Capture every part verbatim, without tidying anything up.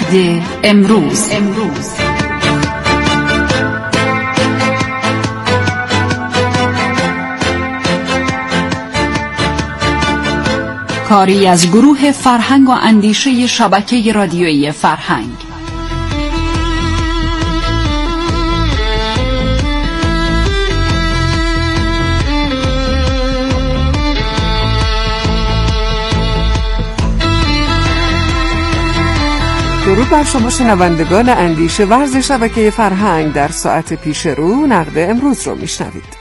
نقد امروز. امروز کاری از گروه فرهنگ و اندیشه شبکه رادیویی فرهنگ. درود بر شما شنوندگان اندیشه ورز شبکه فرهنگ. در ساعت پیش رو نقد امروز رو میشنوید.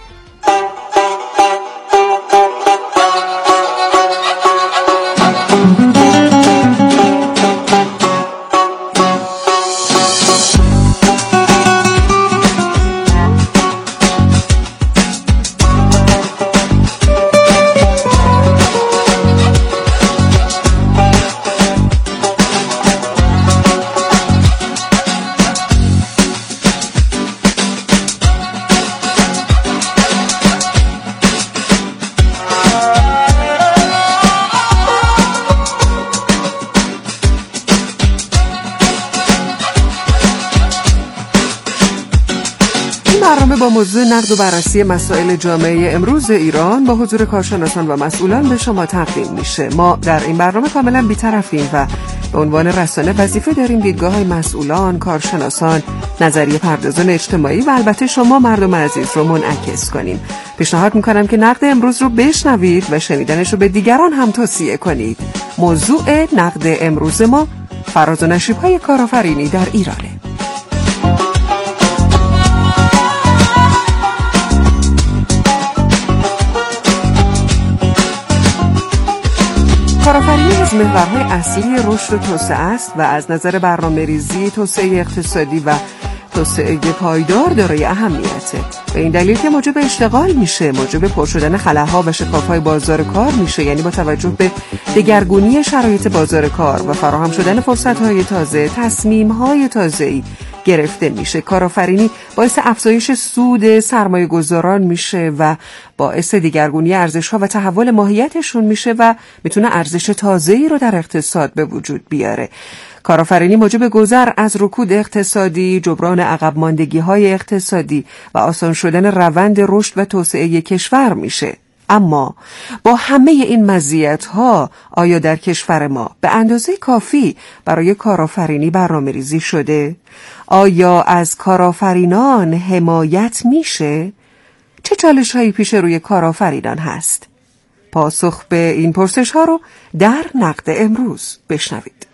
با موضوع نقد و بررسی مسائل جامعه امروز ایران با حضور کارشناسان و مسئولان به شما تقدیم میشه. ما در این برنامه کاملا بی‌طرفیم و به عنوان رسانه وظیفه داریم دیدگاه‌های مسئولان، کارشناسان، نظریه پردازان اجتماعی و البته شما مردم عزیز رو منعکس کنیم. پیشنهاد میکنم که نقد امروز رو بشنوید و شنیدنش رو به دیگران هم توصیه کنید. موضوع نقد امروز ما فراز و نشیب‌های کارآفرینی در ایرانه. کارآفرینی از محورهای اصلی رشد و توسعه است و از نظر برنامه‌ریزی، توسعه اقتصادی و توسعه پایدار دارای اهمیته. به این دلیل که موجب اشتغال میشه، موجب پر شدن خلاها و شکاف‌های بازار کار میشه، یعنی با توجه به دگرگونی شرایط بازار کار و فراهم شدن فرصت‌های تازه، تصمیم‌های تازه‌ای گرفته میشه. کارآفرینی باعث افزایش سود سرمایه گذاران میشه و باعث دیگرگونی ارزش‌ها و تحول ماهیتشون میشه و میتونه ارزش تازه‌ای رو در اقتصاد به وجود بیاره. کارآفرینی موجب گذر از رکود اقتصادی، جبران عقب ماندگی‌های اقتصادی و آسان شدن روند رشد و توسعه کشور میشه. اما با همه این مزیت‌ها آیا در کشور ما به اندازه کافی برای کارآفرینی برنامه‌ریزی شده؟ آیا از کارآفرینان حمایت میشه؟ چه چالش‌هایی پیش روی کارآفرینان هست؟ پاسخ به این پرسش‌ها رو در نقد امروز بشنوید.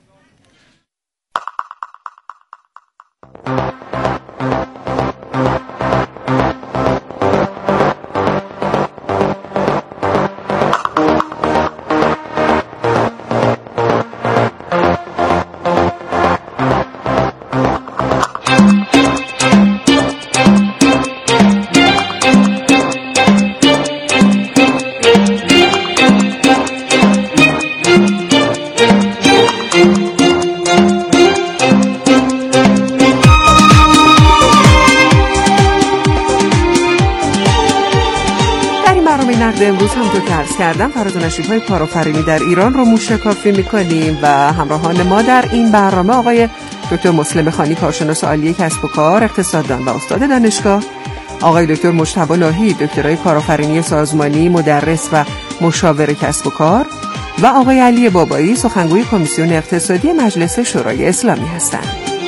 امروز هم تو که عرض کردم فراز و نشیب‌های کارآفرینی در ایران رو موشکافی می‌کنیم و همراهان ما در این برنامه آقای دکتر مسلم خانی، کارشناس عالی کسب و کار، اقتصاددان و استاد دانشگاه، آقای دکتر مجتبی ناهید، دکترای کارآفرینی سازمانی، مدرس و مشاور کسب و کار، و آقای علی بابایی، سخنگوی کمیسیون اقتصادی مجلس شورای اسلامی هستند.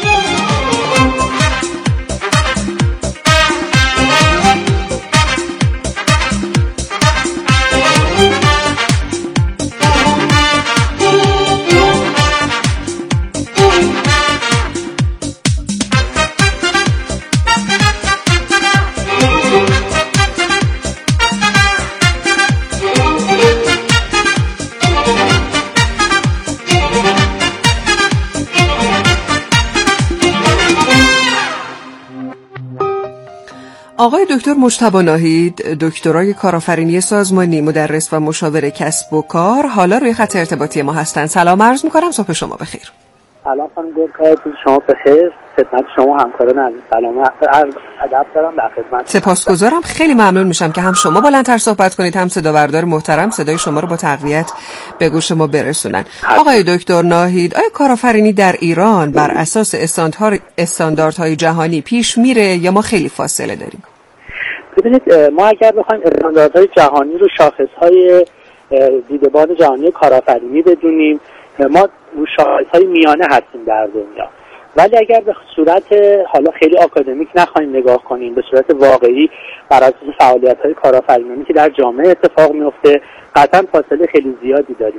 آقای دکتر مجتبی ناهید، دکترای کارآفرینی سازمانی، مدرس و مشاور کسب و کار، حالا روی خط ارتباطی ما هستند. سلام عرض می‌کنم، صبح شما بخیر. سلام خانم گلکار، شما بخیر. خدمت شما همکاران عزیز سلام ادب دارم در خدمت. سپاسگزارم، خیلی ممنون میشم که هم شما بلندتر صحبت کنید، هم صداوردار محترم صدای شما رو با تقویت به گوش ما برسونن. آقای دکتر ناهید، آیا کارآفرینی در ایران بر اساس استانداردهای جهانی پیش میره یا ما خیلی فاصله داریم؟ ببینید، ما اگر بخوایم استانداردهای جهانی رو شاخصهای دیدبان جهانی کارآفرینی بدونیم، ما رو شاخصهای میانه هستیم در دنیا. ولی اگر به صورت حالا خیلی آکادمیک نخواهیم نگاه کنیم، به صورت واقعی بر اساس فعالیت‌های کارآفرینانی که در جامعه اتفاق میفته، قطعا فاصله خیلی زیادی داریم.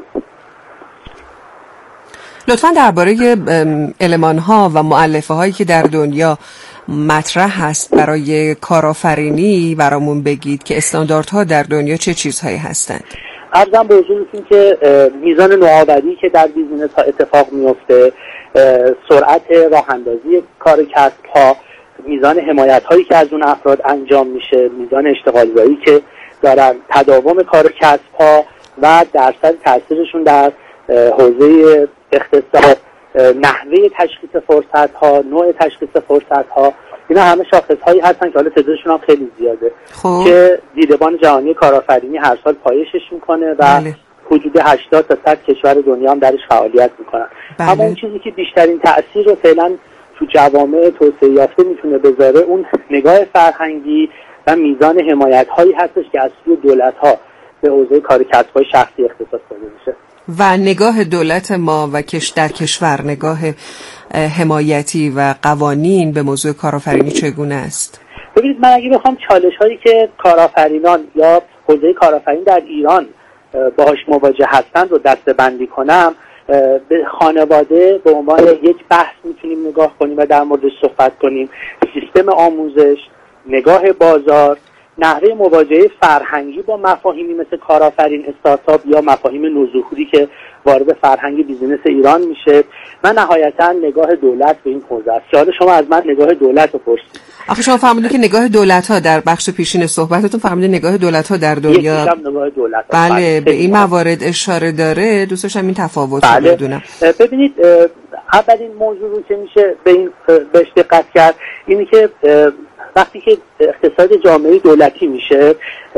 لطفاً درباره المان‌ها و مؤلفه‌هایی که در دنیا مطرح هست برای کارآفرینی برامون بگید که استانداردها در دنیا چه چیزهایی هستند؟ عرضم به حضورتون که میزان نوآوری که در بیزینس ها اتفاق میفته، سرعت راه اندازی کار کسب ها، میزان حمایت هایی که از اون افراد انجام میشه، میزان اشتغال زایی که دارن، تداوم کار کسب ها و درصد تاثیرشون در حوزه اقتصاد، نحوه تشخیص فرصت ها، نوع تشخیص فرصت ها، اینا همه شاخص هایی هستن که حالا تعدادشون هم خیلی زیاده خوب. که دیدبان جهانی کارآفرینی هر سال پایشش میکنه و بله. حدود هشتاد تا صد کشور دنیا هم درش فعالیت میکنن. بله. اما اون چیزی که بیشترین تأثیر رو فعلا تو جوامع توسعه یافته میتونه بذاره، اون نگاه فرهنگی و میزان حمایت هایی هستش که از سوی دولت ها به حوزه کار کسب های شخصی اختصاص داده میشه. و نگاه دولت ما و کش در کشور، نگاه حمایتی و قوانین به موضوع کارآفرینی چگونه است؟ ببینید، من اگه بخوام چالش هایی که کارآفرینان یا حوزه کارآفرین در ایران باهاش مواجه هستند رو دسته‌بندی کنم، به خانواده به عنوان یک بحث میتونیم نگاه کنیم و در موردش صحبت کنیم. سیستم آموزش، نگاه بازار، نحوه مواجهه فرهنگی با مفاهیمی مثل کارآفرین، استارتاپ یا مفاهیم نوظهوری که وارد فرهنگ بیزینس ایران میشه، و نهایتا نگاه دولت به این حوزه است. حالا شما از من نگاه دولت رو پرسید. آخه شما فرمودید که نگاه دولت ها در بخش پیشین صحبتتون فرمودید نگاه دولت ها در دنیا. نگاه دولت بله, بله به این موارد اشاره داره. دوست داشتم این تفاوت رو بله. بدونم. ببینید، اولین موضوع رو که میشه به این بهش دقت کرد اینه که وقتی که اقتصاد جامعه دولتی میشه،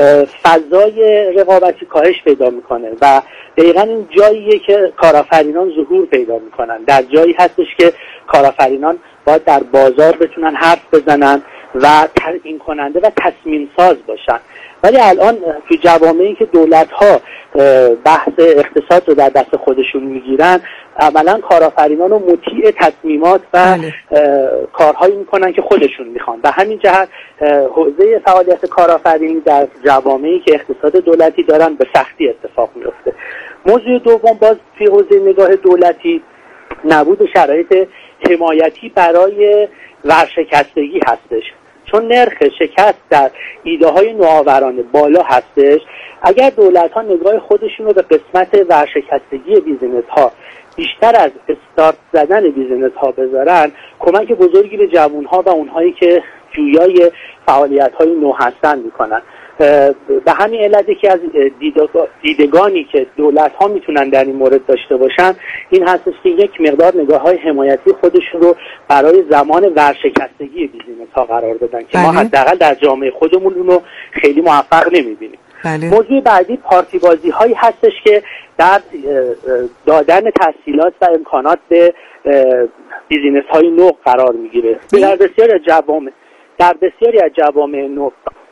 فضای رقابتی کاهش پیدا میکنه و دقیقاً این جاییه که کارآفرینان ظهور پیدا میکنن. در جایی هستش که کارآفرینان باید در بازار بتونن حرف بزنن و تعیین کننده و تصمیم ساز باشن. ولی الان تو جوامعی که دولت‌ها بحث اقتصاد رو در دست خودشون میگیرن، عملاً کارآفرینان رو مطیع تصمیمات و کارهایی میکنن که خودشون میخوان. و همین جهت حوزه فعالیت کارآفرینی در جوامعی که اقتصاد دولتی دارن به سختی اتفاق میفته. موضوع دوم، باز توی حوزه نگاه دولتی، نبود شرایط حمایتی برای ورشکستگی هستش. چون نرخ شکست در ایده های نوآورانه بالا هستش، اگر دولت ها نگاه خودشون رو به قسمت ورشکستگی بیزینس ها بیشتر از استارت زدن بیزینس ها بذارن، کمک بزرگی به جوان ها و اونهایی که جویای فعالیت های نو هستن میکنن. به همین علت که از دیدگانی که دولت ها میتونن در این مورد داشته باشن این هستش که یک مقدار نگاه های حمایتی خودشون رو برای زمان ورشکستگی بیزینس ها قرار بدن که بله. ما حداقل در جامعه خودمون اونو خیلی موفق نمیبینیم. بله. موضوع بعدی پارتی بازی هایی هستش که در دادن تسهیلات و امکانات به بیزینس های نو قرار میگیره. در بسیاری از جوامع در بسیاری از جوامع نو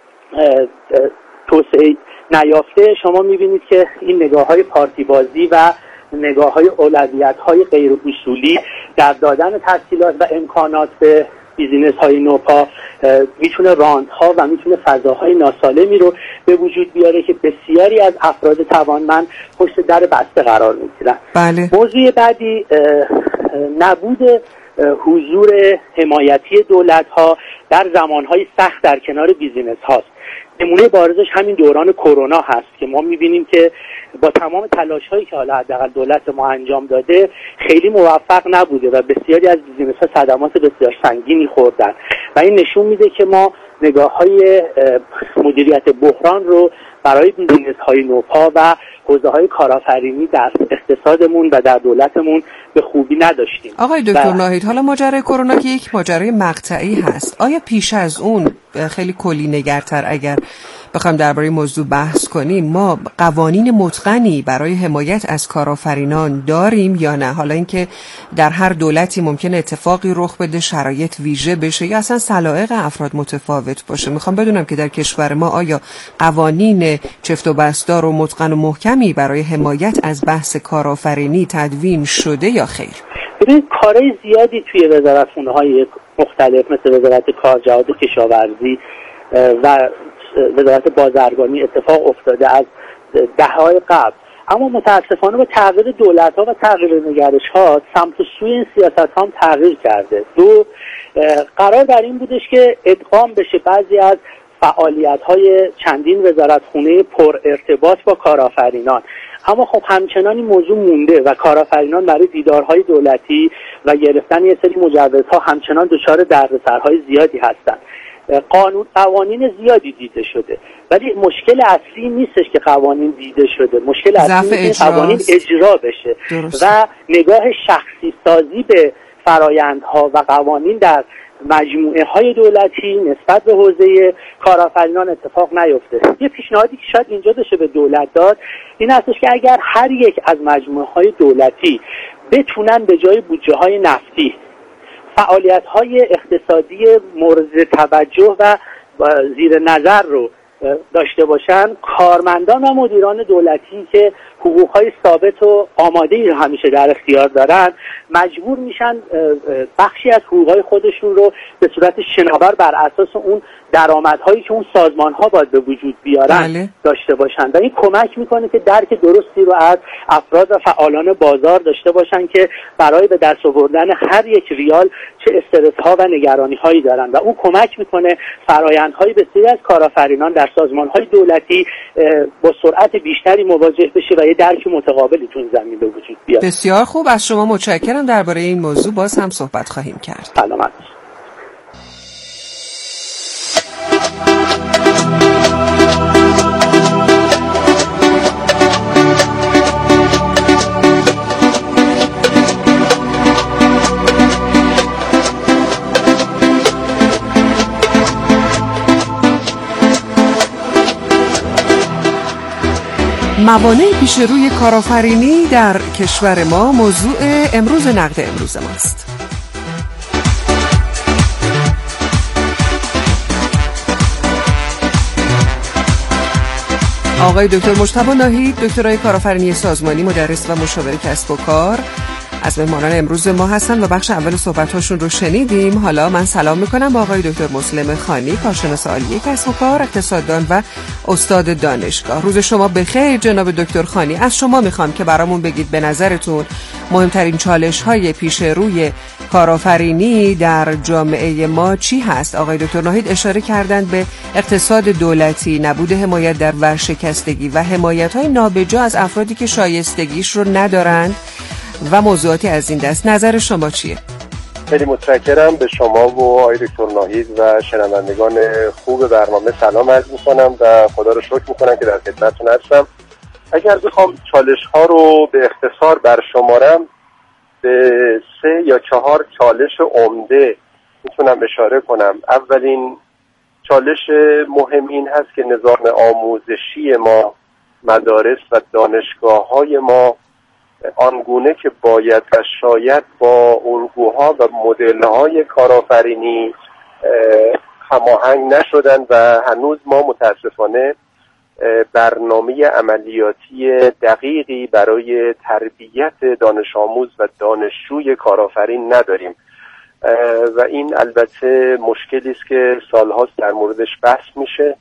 توسعه نیافته شما میبینید که این نگاه های پارتی بازی و نگاه های اولویت های غیر اصولی در دادن تسهیلات و امکانات به بیزینس های نوپا میتونه راند ها و میتونه فضاهای ناسالمی رو به وجود بیاره که بسیاری از افراد توانمند پشت در بسته قرار میگیرن. بله. موضوع بعدی نبود حضور حمایتی دولت ها در زمانهای سخت در کنار بیزینس هاست. نمونه بارزش همین دوران کرونا هست که ما میبینیم که با تمام تلاش هایی که حالا حداقل دولت ما انجام داده خیلی موفق نبوده و بسیاری از بیزینس ها صدمات بسیار سنگینی خوردن و این نشون میده که ما نگاه های مدیریت بحران رو برای بیزینس‌های نوپا و حوزه‌های کارآفرینی در اقتصادمون و در دولتمون به خوبی نداشتیم. آقای دکتر ناهید، حالا ماجرای کرونا که یک ماجرای مقطعی هست، آیا پیش از اون خیلی کلی نگرتر اگر بخوایم درباره موضوع بحث کنیم، ما قوانین متقنی برای حمایت از کارآفرینان داریم یا نه؟ حالا اینکه در هر دولتی ممکنه اتفاقی رخ بده، شرایط ویژه بشه یا اصلا سلایق افراد متفاوت باشه. میخوام بدونم که در کشور ما آیا قوانین چفت و بستار و متقن و محکمی برای حمایت از بحث کارآفرینی تدوین شده یا خیر؟ ببینید کارهای زیادی توی وزارتخونه‌های مختلف مثل وزارت کار، جهاد کشاورزی و وزارت بازرگانی اتفاق افتاده از دهه‌های قبل، اما متاسفانه با تغییر دولت‌ها و تغییر نگرش‌ها سمت و سوی این سیاست‌ها هم تغییر کرده. دو، قرار بر این بودش که ادغام بشه بعضی از فعالیت‌های چندین وزارتخونه پر ارتباط با کارآفرینان، اما خب همچنان این موضوع مونده و کارآفرینان برای دیدارهای دولتی و گرفتن یه سری مجوزها همچنان دچار دردسرهای زیادی هستند. قانون قوانین زیادی دیده شده، ولی مشکل اصلی نیستش که قوانین دیده شده، مشکل اصلی اینه که قوانین اجرا بشه. درست. و نگاه شخصی سازی به فرایندها و قوانین در مجموعه های دولتی نسبت به حوزه کارآفرینان اتفاق نیفته. یه پیشنهادی که شاید اینجا بشه به دولت داد این هستش که اگر هر یک از مجموعه های دولتی بتونن به جای بودجه های نفتی فعالیت‌های اقتصادی مورد توجه و زیر نظر رو داشته باشن، کارمندان و مدیران دولتی که حقوق‌های ثابت و آماده‌ای رو همیشه در اختیار دارن مجبور میشن بخشی از حقوق‌های خودشون رو به صورت شناور بر اساس اون درآمدهایی که اون سازمان‌ها باید به وجود بیارن بله. داشته باشن و این کمک میکنه که درک درستی رو از افراد و فعالان بازار داشته باشن که برای به دست آوردن هر یک ریال چه استرس‌ها و نگرانی‌هایی دارن و اون کمک میکنه فرآیندهای بسیاری از کارآفرینان در سازمان‌های دولتی با سرعت بیشتری مواجه بشه و یه درک متقابلی تو این زمین به وجود بیاد. بسیار خوب، از شما متشکرم. درباره این موضوع باز هم صحبت خواهیم کرد. سلامت. موانع پیش روی کارآفرینی در کشور ما موضوع امروز نقد امروز ماست. آقای دکتر مجتبی ناهید، دکترای کارآفرینی سازمانی، مدرس و مشاور کسب و کار از مهمانان امروز ما هستن و بخش اول صحبت‌هاشون رو شنیدیم. حالا من سلام میکنم با آقای دکتر مسلم خانی، کارشناس عالی کسب و کار، اقتصاددان و استاد دانشگاه. روز شما بخیر جناب دکتر خانی. از شما میخوام که برامون بگید به نظرتون مهمترین چالش‌های پیش روی کارآفرینی در جامعه ما چی هست؟ آقای دکتر ناهید اشاره کردند به اقتصاد دولتی، نبود حمایت در ورشکستگی و حمایت‌های نابجا از افرادی که شایستگیش رو ندارند و موضوعاتی از این دست. نظر شما چیه؟ خیلی متشکرم. به شما و آقای دکتر ناهید و شنوندگان خوب برنامه سلام عرض می‌کنم و خدا رو شکر می‌کنم که در خدمتتون هستم. اگر بخوام چالش‌ها رو به اختصار برشمارم، به سه یا چهار چالش عمده میتونم اشاره کنم. اولین چالش مهم این هست که نظام آموزشی ما، مدارس و دانشگاه‌های ما آنگونه که باید و شاید با الگوها و مدل‌های کارآفرینی هماهنگ نشدن و هنوز ما متاسفانه برنامه عملیاتی دقیقی برای تربیت دانش آموز و دانشجوی کارآفرین نداریم و این البته مشکلی است که سال‌هاست در موردش بحث میشه.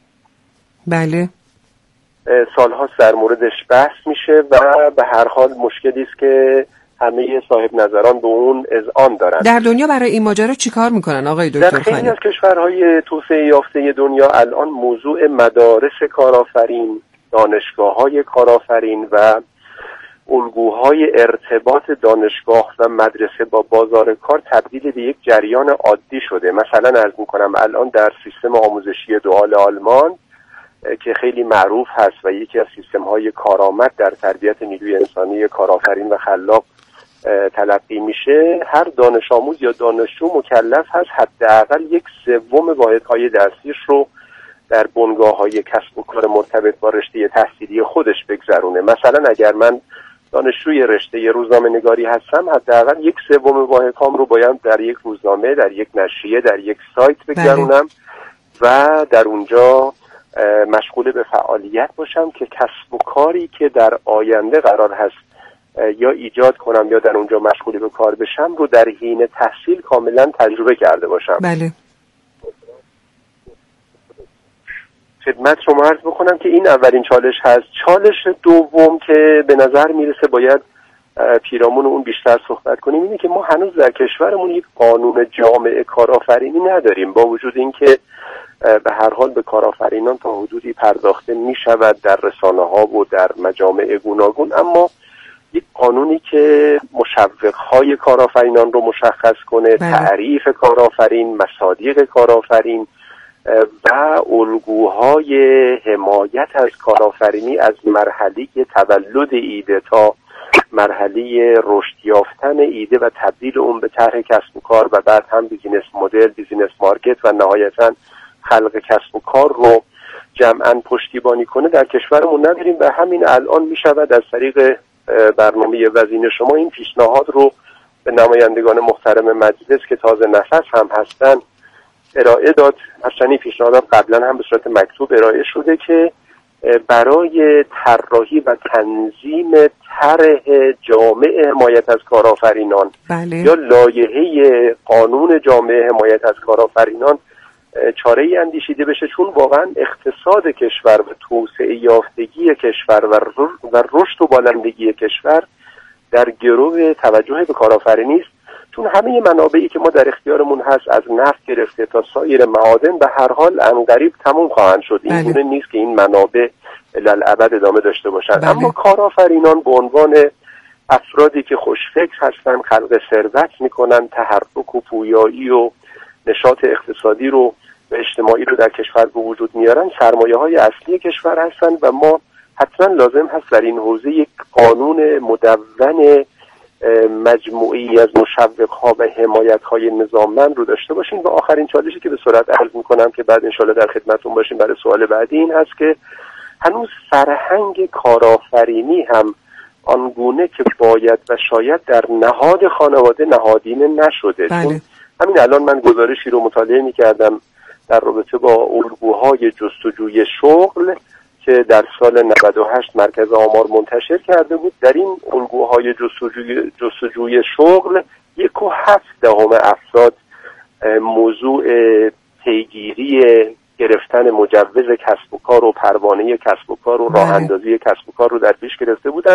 بله، سال‌هاست در موردش بحث میشه و به هر حال مشکلی است که همه صاحب نظران به اون اذعان دارن. در دنیا برای این ماجرا چیکار میکنن آقای دکتر خانی؟ در خیلی از کشورهای توسعه یافته دنیا الان موضوع مدارس کارآفرین، دانشگاه‌های کارآفرین و الگوهای ارتباط دانشگاه و مدرسه با بازار کار تبدیل به یک جریان عادی شده. مثلا عرض میکنم الان در سیستم آموزشی دوال آلمان که خیلی معروف هست و یکی از سیستم‌های کارآمد در تربیت نیروی انسانی کارآفرین و خلاق تلقی میشه، هر دانش آموز یا دانشجو مکلف هست حداقل یک سوم واحدهای درسیش رو در بنگاه‌های کسب و کار مرتبط با رشته تحصیلی خودش بگذرونه. مثلا اگر من دانشجوی رشته روزنامه‌نگاری هستم، حداقل یک سوم واحدهام رو باید در یک روزنامه، در یک نشریه، در یک سایت بگذرونم و در اونجا مشغول به فعالیت باشم که کسب و کاری که در آینده قرار هست یا ایجاد کنم یا در اونجا مشغول به کار بشم رو در حین تحصیل کاملا تجربه کرده باشم. بله. خدمت شما عرض بکنم که این اولین چالش هست. چالش دوم که به نظر میرسه باید پیرامون اون بیشتر صحبت کنیم اینه که ما هنوز در کشورمون یک قانون جامعه کارآفرینی نداریم، با وجود اینکه به هر حال به کارآفرینان تا حدودی پرداخته می شود در رسانه ها و در مجامع گوناگون، اما یک قانونی که مشوق های کارآفرینان رو مشخص کنه، بله. تعریف کارآفرین، مصادیق کارآفرین و الگوهای حمایت از کارآفرینی از مرحله تولد ایده تا مرحله رشد یافتن ایده و تبدیل اون به طرح کسب و کار و بعد هم بیزینس مدل، بیزینس مارکت و نهایتاً خلق کسب و کار رو جمعاً پشتیبانی کنه در کشورمون نداریم و همین الان می شود از طریق برنامه وزین شما این پیشنهاد رو به نمایندگان محترم مجلس که تازه نفس هم هستن ارائه داد. هرچند این پیشنهادات قبلا هم به صورت مکتوب ارائه شده که برای طراحی و تنظیم طرح جامع حمایت از کارآفرینان بله. یا لایحه قانون جامع حمایت از کارآفرینان چاره‌ای اندیشیده بشه، چون واقعا اقتصاد کشور و توسعه یافتگی کشور و رشد و بالندگی کشور در گرو توجه به کارآفرینی است، چون همه منابعی که ما در اختیارمون هست از نفت گرفته تا سایر معادن به هر حال عنقریب تموم خواهند شد. این گونه نیست که این منابع للابد ادامه داشته باشند. بله. اما کارآفرینان به عنوان افرادی که خوشفکر هستند، خلق ثروت میکنن، تحرک و پویایی و نشاط اقتصادی رو و اجتماعی رو در کشور به وجود میارن، سرمایه های اصلی کشور هستند و ما حتما لازم هست در این حوزه یک قانون مدون مجموعی از مشوق‌ها و حمایت‌های نظاممند رو داشته باشیم. و آخرین چالشی که به سرعت عرض می‌کنم که بعد انشالله در خدمتتون باشیم برای سوال بعدی این هست که هنوز فرهنگ کارآفرینی هم آنگونه که باید و شاید در نهاد خانواده نهادینه نشده. بله. چون همین الان من گزارشی رو مطالعه می‌کردم در رابطه با الگوهای جستجوی شغل که در سال نود و هشت مرکز آمار منتشر کرده بود. در این الگوهای جستجوی, جستجوی شغل یک و هفت دهم افراد موضوع پیگیری گرفتن مجوز کسب و کار و پروانه کسب و کار و راه اندازی کسب و کار رو در پیش گرفته بودن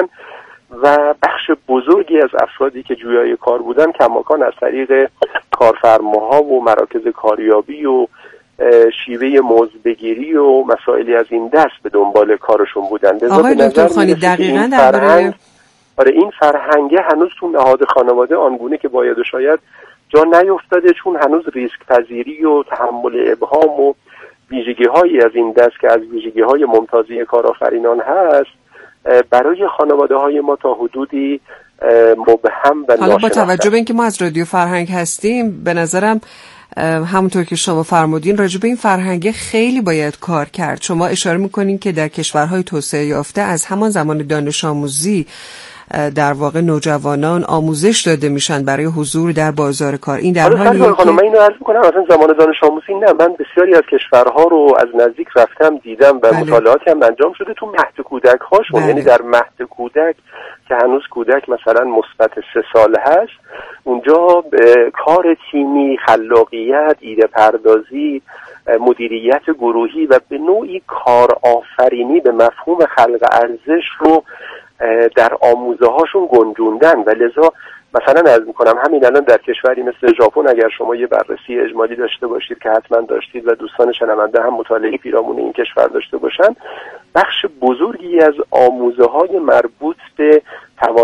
و بخش بزرگی از افرادی که جویای کار بودن کماکان از طریق کارفرماها و مراکز کاریابی و شیوه موضوع‌بگیری و مسائلی از این دست به دنبال کارشون بودن. آقای دکتر خانی دقیقاً درباره آره این فرهنگه هنوز تو نهاد خانواده آنگونه که باید و شاید جا نیفتاده، چون هنوز ریسک پذیری و تحمل ابهام و ویژگی‌هایی از این دست که از ویژگی‌های ممتازی کارآفرینان هست برای خانواده‌های ما تا حدودی مبهم و ناشناخته. حالا با توجه به اینکه ما از رادیو فرهنگ هستیم، به نظرم همونطور که شما فرمودین راجع به این فرهنگ خیلی باید کار کرد. شما اشاره میکنین که در کشورهای توسعه یافته از همان زمان دانش آموزی در واقع نوجوانان آموزش داده میشن برای حضور در بازار کار. این در حالیه که من اینو عرض میکنم اصلا زمان دانش آموزی نه، من بسیاری از کشورها رو از نزدیک رفتم دیدم و بله. مطالعاتی هم انجام شده تو مهد کودک هاشون. بله. یعنی در مهد کودک که هنوز کودک مثلا مثبت سه سال هست، اونجا کار تیمی، خلاقیت، ایده پردازی، مدیریت گروهی و به نوعی کار آفرینی به مفهوم خلق ارزش رو در آموزه هاشون گنجوندن و لذا مثلا عرض میکنم همین الان در کشوری مثل ژاپن اگر شما یه بررسی اجمالی داشته باشید که حتما داشتید و دوستان شنونده هم مطالعه پیرامون این کشور داشته باشن، بخش بزرگی از آموزه های مربوط به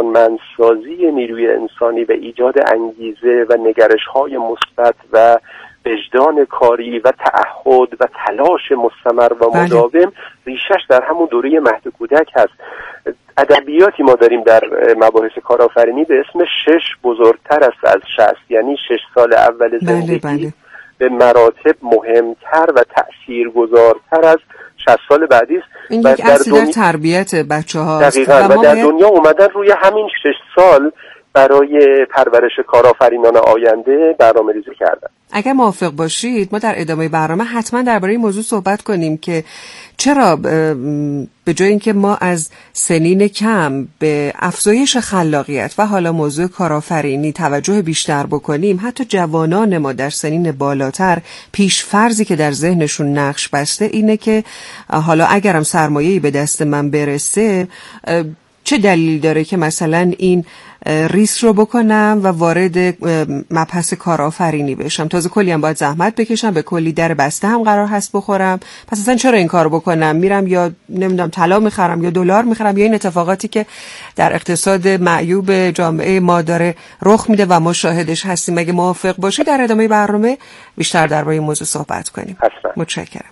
توانمندسازی نیروی انسانی و ایجاد انگیزه و نگرش های مثبت و وجدان کاری و تعهد و تلاش مستمر و مداوم ریشش در همون دوره مهد کودک هست. ادبیاتی ما داریم در مباحث کارآفرینی به اسم شش بزرگتر است از شصت، یعنی شش سال اول زندگی بله بله. به مراتب مهمتر و تأثیرگذارتر از شصت سال بعدی است. این یک اصلی در تربیت بچه هاست. دقیقاً و, و در دنیا اومدن روی همین شش سال برای پرورش کارآفرینان آینده برنامه ریزی کردن. اگر موافق باشید ما در ادامه برنامه حتما درباره این موضوع صحبت کنیم که چرا به جای اینکه ما از سنین کم به افزایش خلاقیت و حالا موضوع کارآفرینی توجه بیشتر بکنیم، حتی جوانان ما در سنین بالاتر پیش فرضی که در ذهنشون نقش بسته اینه که حالا اگرم سرمایه‌ای به دست من برسه چه دلیل داره که مثلا این ریسک رو بکنم و وارد مبحث کارآفرینی بشم، تازه کلی هم باید زحمت بکشم، به کلی در بسته هم قرار هست بخورم، پس اصلا چرا این کار بکنم؟ میرم یا نمیدونم طلا میخرم یا دلار میخرم یا این اتفاقاتی که در اقتصاد معیوب جامعه ما داره رخ میده و ما شاهدش هستیم. اگه موافق باشی در ادامه برنامه بیشتر درباره این موضوع صحبت کنیم. حتما. متشکرم.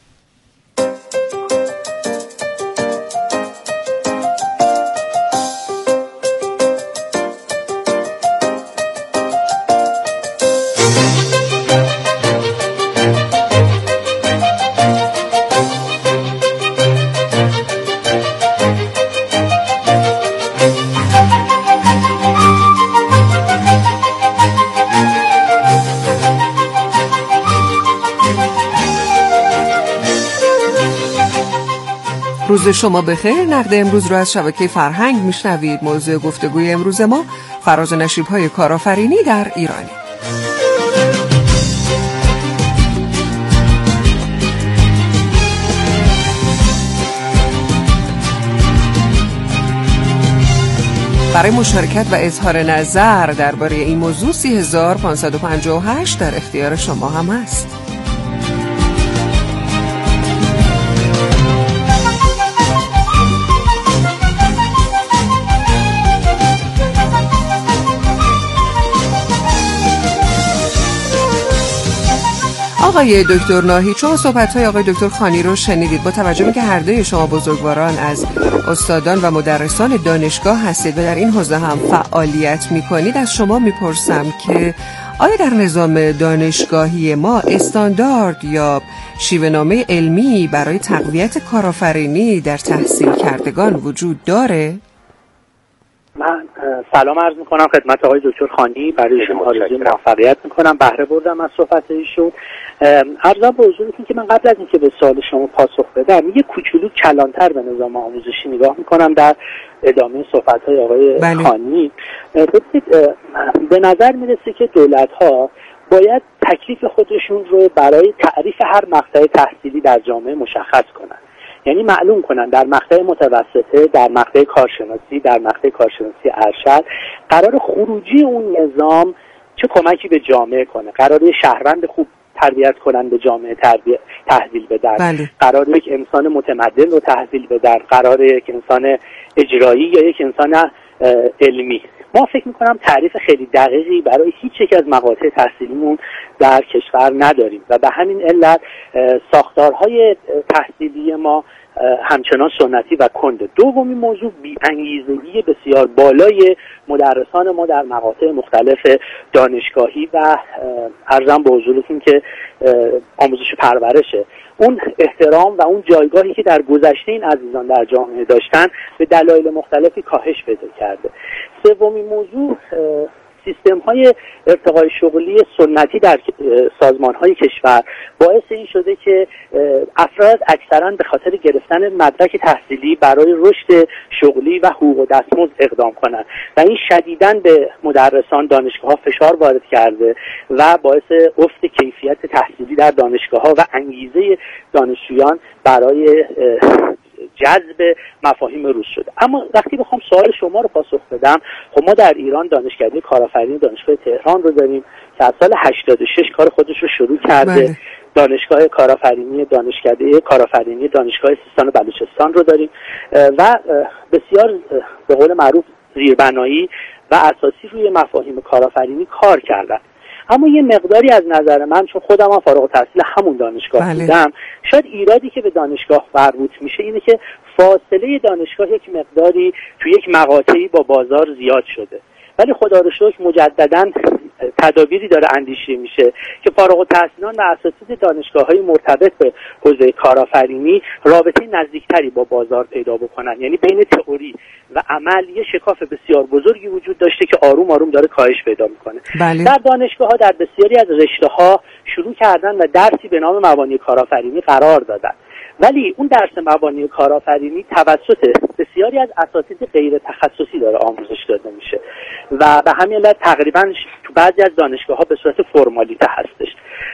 روز شما بخیر. نقد امروز رو از شبکه فرهنگ میشنوید. موضوع گفتگوی امروز ما فراز و نشیب‌های کارآفرینی در ایرانی. برای مشارکت و اظهار نظر درباره این موضوع سه هزار و پانصد و پنجاه و هشت در اختیار شما هم هست. آقای دکتر ناهید، شما صحبت‌های آقای دکتر خانی رو شنیدید. با توجه به که هر دوی شما بزرگواران از استادان و مدرسان دانشگاه هستید و در این حوزه هم فعالیت می‌کنید، از شما می‌پرسم که آیا در نظام دانشگاهی ما استاندارد یا شیوه‌نامه علمی برای تقویت کارآفرینی در تحصیل کردگان وجود داره؟ من سلام عرض میکنم خدمت آقای دکتر خانی، برای ایشون آرزوی موفقیت میکنم. بهره بردم از صحبت ایشون. عرضم به حضورتون که من قبل از اینکه به سوال شما پاسخ بدم یه کوچولو کلانتر به نظام آموزشی نگاه میکنم در ادامه صحبت‌های آقای بله. خانی. به نظر میرسه که دولت‌ها باید تکلیف خودشون رو برای تعریف هر مقطع تحصیلی در جامعه مشخص کنن. یعنی معلوم کنن در مقطع متوسطه، در مقطع کارشناسی، در مقطع کارشناسی ارشد قرار خروجی اون نظام چه کمکی به جامعه کنه، قراره شهروند خوب تربیت کنن به جامعه تربیت تحویل بدن، بله. قراره یک انسان متمدن رو تحویل بدن، قراره یک انسان اجرایی یا یک انسان علمی. ما فکر میکنم تعریف خیلی دقیقی برای هیچ یک از مقاطع تحصیلیمون در کشور نداریم و به همین علت ساختارهای تحصیلی ما همچنان سنتی و کنده. دومی موضوع بی‌انگیزگی بسیار بالای مدرسان ما در مقاطع مختلف دانشگاهی و عرضم به حضورتون که آموزش پرورشه، اون احترام و اون جایگاهی که در گذشته این عزیزان در جامعه داشتن به دلایل مختلفی کاهش پیدا کرده. سومین موضوع سیستم های ارتقای شغلی سنتی در سازمان های کشور باعث این شده که افراد اکثرا به خاطر گرفتن مدرک تحصیلی برای رشد شغلی و حقوق و دستمزد اقدام کنند و این شدیداً به مدرسان دانشگاه ها فشار وارد کرده و باعث افت کیفیت تحصیلی در دانشگاه ها و انگیزه دانشجویان برای جذب مفاهیم روز شده. اما وقتی بخوام سوال شما رو پاسخ بدم، خب ما در ایران دانشکده کارآفرینی دانشگاه تهران رو داریم که از سال هشتاد و شش کار خودش رو شروع کرده. بله. دانشگاه کارآفرینی دانشکده کارآفرینی دانشگاه سیستان و بلوچستان رو داریم و بسیار به قول معروف زیربنایی و اساسی روی مفاهیم کارآفرینی کار کردن. اما یه مقداری از نظر من، چون خودم هم فارغ التحصیل همون دانشگاه بله. بودم، شاید ایرادی که به دانشگاه مربوط میشه اینه که فاصله دانشگاه یک مقداری تو یک مقاطعی با بازار زیاد شده. ولی خدا رو شکر مجدداً تدابیری داره اندیشیده میشه که فارغ التحصیلان و اساتید دانشگاه‌های مرتبط به حوزه کارآفرینی رابطه نزدیکتری با بازار پیدا بکنن. یعنی بین تئوری و عمل یه شکاف بسیار بزرگی وجود داشته که آروم آروم داره کاهش پیدا میکنه. بله. در دانشگاه‌ها در بسیاری از رشته‌ها شروع کردن و درسی به نام مبانی کارآفرینی قرار دادن. ولی اون درس مبانی کارآفرینی توسط بسیاری از اساتید غیر تخصصی داره آموزش داده میشه و به همین علت تقریبا تو بعضی از دانشگاه‌ها به صورت فرمالیته هستش.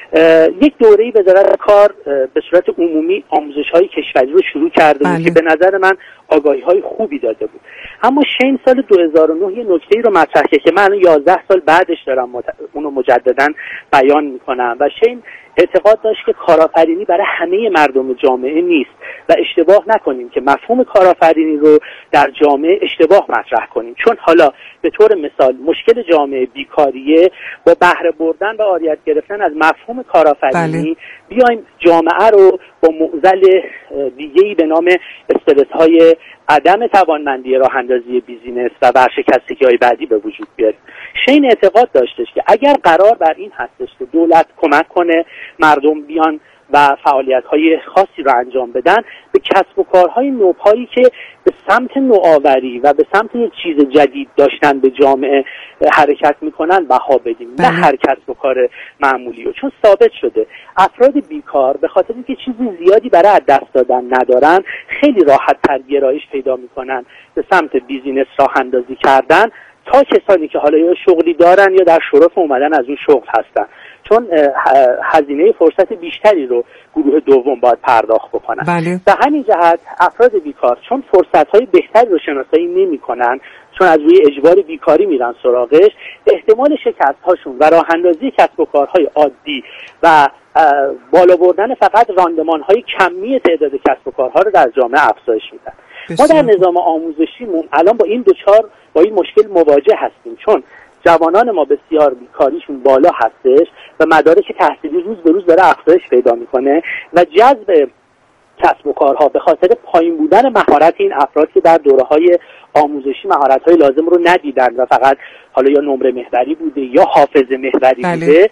یک دوره‌ای وزارت کار به صورت عمومی آموزش‌های کشوری رو شروع کرده بود که به نظر من آگاهی‌های خوبی داده بود. اما شین سال دو هزار و نه یه نکته‌ای رو مطرح کرد که من یازده سال بعدش دارم مت... اونو مجدداً بیان می‌کنم و شین اعتقاد داشت که کارآفرینی برای همه مردم جامعه نیست و اشتباه نکنیم که مفهوم کارآفرینی رو در جامعه اشتباه مطرح کنیم، چون حالا به طور مثال مشکل جامعه بیکاریه، با بهره بردن و عاریت گرفتن از مفهوم کارآفرینی بله. بیایم جامعه رو با معضل دیگه‌ای به نام استرس‌های عدم توانمندی راه اندازی بیزینس و ورشکستگی‌های بعدی به وجود بیاریم. شین اعتقاد داشتش که اگر قرار بر این هستش که دولت کمک کنه مردم بیان و فعالیت‌های خاصی رو انجام بدن، به کسب و کارهای نوپایی که به سمت نوآوری و به سمت یک چیز جدید داشتن به جامعه حرکت میکنن بها بدیم، نه هر کسب و کار معمولی رو. چون ثابت شده افراد بیکار به خاطر اینکه چیزی زیادی برای از دست دادن ندارن، خیلی راحت تر گرایش پیدا میکنن به سمت بیزینس راه اندازی کردن تا کسانی که حالا یا شغلی دارن یا در شرف اومدن از اون شغل هستن، چون هزینه فرصت بیشتری رو گروه دوم باید پرداخت بکنن. بله. به همین جهت افراد بیکار چون فرصت‌های بهتری رو شناسایی نمی‌کنن، چون از روی اجبار بیکاری میرن سراغش، احتمال شکست‌هاشون و راه اندازی کسب و کارهای عادی و بالا بردن فقط راندمان‌های کمی تعداد کسب و کارها رو در جامعه افزایش میدن. ما در نظام آموزشیمون الان با این دوچار با این مشکل مواجه هستیم، چون جوانان ما بسیار بیکاریشون بالا هستش و مدارک تحصیلی روز به روز داره افزایش پیدا میکنه و جذب کسب و کارها به خاطر پایین بودن مهارت این افراد که در دوره‌های آموزشی مهارت‌های لازم رو ندیدن و فقط حالا یا نمره محوری بوده یا حافظه محوری بله. بوده،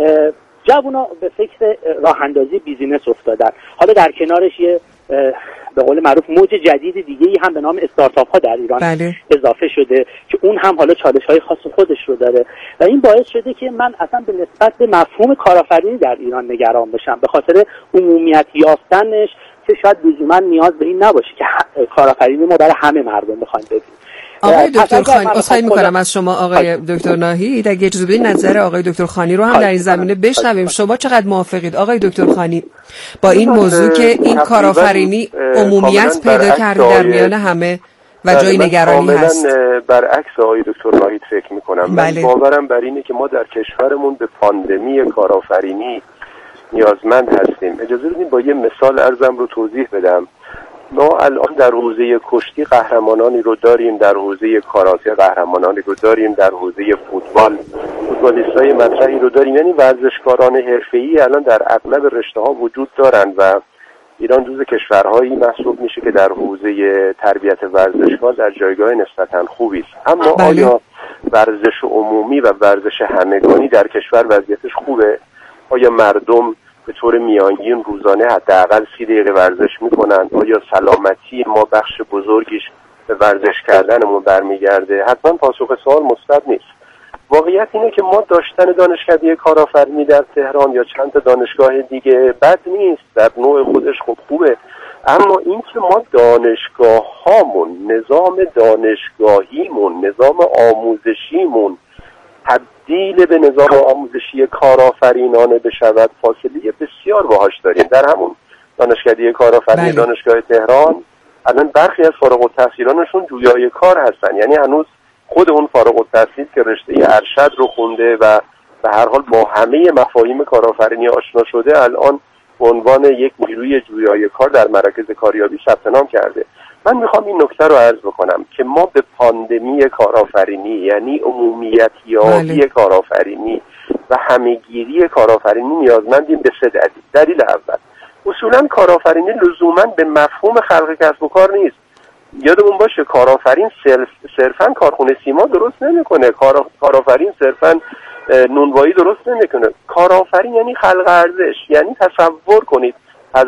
جوونا به فکر راه اندازی بیزینس افتادن. حالا در کنارش یه به قول معروف موج جدید دیگه‌ای هم به نام استارتاپ ها در ایران بله. اضافه شده که اون هم حالا چالش‌های خاص خودش رو داره و این باعث شده که من اصلا به نسبت به مفهوم کارآفرینی در ایران نگران بشم، به خاطر عمومیت یافتنش که شاید لزوما نیاز به این نباشه که کارآفرینی ما برای همه مردم بخوایم ببینیم. آقای دکتر خانی، اصخایی میکنم از شما آقای دکتر ناهید، اگه اجازه بدید نظر آقای دکتر خانی رو هم در این زمینه بشنویم. شما چقدر موافقید آقای دکتر خانی با این موضوع که این کارآفرینی عمومیت پیدا کرده در میان همه و جای نگرانی هست؟ برعکس آقای دکتر ناهید فکر میکنم. من باورم بر اینه که ما در کشورمون به پاندمی کارآفرینی نیازمند هستیم. اجازه بدید با یه مثال ارزم رو توضیح بدم. ما الان در حوزه کشتی قهرمانانی رو داریم، در حوزه کاراته قهرمانانی رو داریم، در حوزه فوتبال فوتبالیستای مطرحی رو داریم. یعنی ورزشکاران حرفه‌ای الان در اغلب رشته‌ها وجود دارن و ایران جزو کشورهایی محسوب میشه که در حوزه تربیت ورزشکار در جایگاه نسبتاً خوبی است. اما بله. آیا ورزش عمومی و ورزش همگانی در کشور وضعیتش خوبه؟ آیا مردم به طور میانگین روزانه حداقل سی دقیقه ورزش میکنن؟ آیا سلامتی ما بخش بزرگیش به ورزش کردنمون برمیگرده؟ حتما پاسخ سوال مثبت نیست. واقعیت اینه که ما داشتن دانشکده کارآفرینی در تهران یا چند تا دانشگاه دیگه بد نیست، در نوع خودش خوب خوبه، اما این که ما دانشگاه هامون، نظام دانشگاهیمون، نظام آموزشیمون تبدیل به نظام آموزشی کارآفرینانه بشود، فاصله بسیار باهاش داریم. در همون دانشکده کارآفرینی بله. دانشگاه تهران الان برخی از فارغ التحصیلانشون جویای کار هستن، یعنی هنوز خود اون فارغ التحصیل که رشته ارشد رو خونده و به هر حال با همه مفاهیم کارآفرینی آشنا شده، الان به عنوان یک نیروی جویای کار در مراکز کاریابی ثبت نام کرده. من میخوام این نکته رو عرض بکنم که ما به پاندمی کارآفرینی، یعنی عمومیت یابی بله. کارآفرینی و همهگیری کارآفرینی نیازمندیم به سه دلیل. دلیل اول، اصولا کارآفرینی لزوما به مفهوم خلق کسب و کار نیست. یادمون باشه کارآفرین صرفا کارخونه سیمان درست نمیکنه، کار کارآفرین صرفا نونوایی درست نمیکنه. کارآفرین یعنی خلق ارزش. یعنی تصور کنید